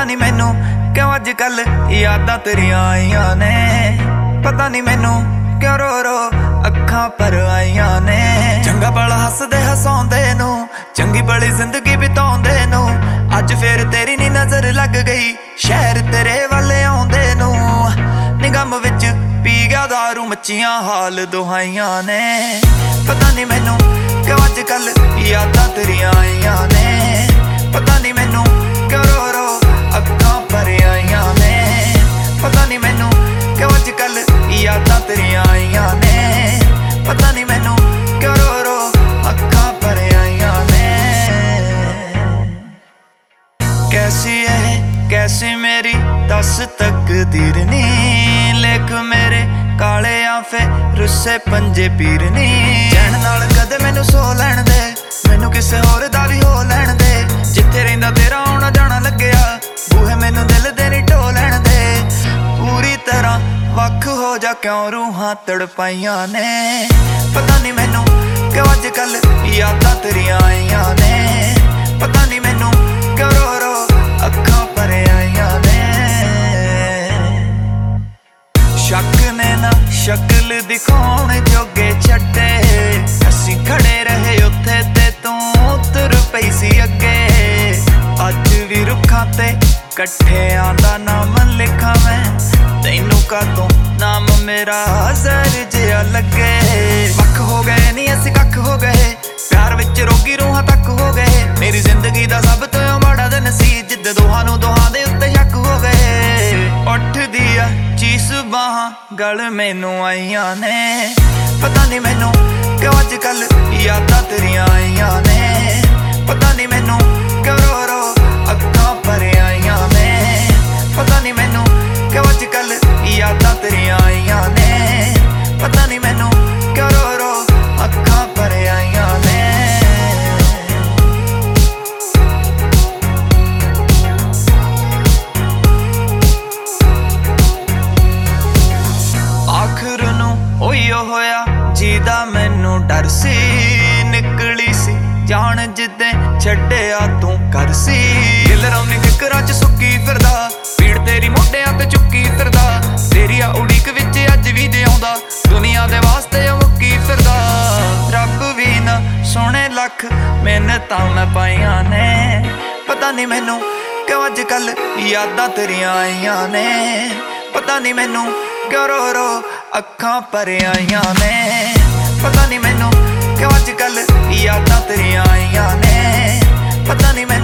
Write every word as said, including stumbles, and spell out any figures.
पता नहीं मैनू क्यों अज कल यादां तेरियां आईयां ने। पता नहीं मैनू क्यों रो रो अखां पर आईयां ने। चंगा भला हसदे हसाउंदे नू, चंगी भली जिंदगी बिताउंदे नू, अज फिर तेरी नी नजर लग गई शहर तेरे वाले आउंदे नू। निगम विच पी गया दारू मच्छियां हाल दुहाइयां ने। पता नहीं मैनू क्यों अज कल यादां तेरियां आईयां ने। पता नहीं मैनू क्यों रो रो अखां पर आईयां ने। पता नहीं मैनू क्यों अज कल यादां तेरियां आईयां ने। पता नहीं मैनू क्यों रो रो अखां पर आईयां ने। कैसी है कैसी मेरी दस तकदीर नी, लेख मेरे काले आफे रुस्से पंजे पीर नी। चैन नाल कदे मैनू सो लैण दे, मैनू किसे होर दा भी हो लैण दे। जिथे रहिंदा तेरा आउणा जाना लग्गिया, बूहे मैनू दिल दे नी ढो लैण दे। पूरी तरह वख हो जा क्यों रूहां तड़पाइयां ने। पता नहीं मैनू क्यों अज कल यादां तेरियां आईयां ने। पता नहीं मैनू क्यों रो रो अखां पर आईयां ने। शक ने ना शक्ल दिखाउण जोगे छड्डे, असीं खड़े रहे उत्थे ते तूं तुर पई सी अगे। अज भी रुखां ते कट्ठियां दा नाम लिखां मैं, तैनू कातों नाम मेरा जहर जिहा लगे। वख हो गए नी असीं कख हो गए, प्यार विच रोगी रूहां तक हो गए। मेरी जिंदगी दा सब तो माड़ा दिन सी, जिद्द दोहां नू दोहां दे उत्ते शक हो गए। उठदी आ चीस बाहां गल मैनू आईयां ने। पता नहीं मैनू क्यों अज कल यादां तेरियां आईयां ने। पता नहीं मैनू क्यों रो रो अखां पर आईयां ने। पता नहीं मैनू क्यों अज कल यादां तेरियां आईयां ने। पता नहीं मैनू क्यों रो रो अखां पर आईयां ने। आखिर नू ओहियो होया जीदा मैनू डर सी। निकली सी जान जिद्दे छड्डिया तू कर सी। दिल रौनी फिकरां च सुक्की फिरदा, पीड़ तेरी मोढियां ते चुक्की फिरदा। तेरी आ उड़ीक विच अज भी जिउंदा, दुनिया दे वास्ते मुक्की फिरदा। रब भी ना सोहणे लख मिन्नतां मैं पाईयां ने। पता नहीं मैनू क्यों अज कल यादां तेरियां आईयां ने। पता नहीं मैनू क्यों रो रो अखां पर आईयां ने। पता नहीं मैनू क्यों अज कल यादां तेरियां आईयां ने। पता नहीं मैनू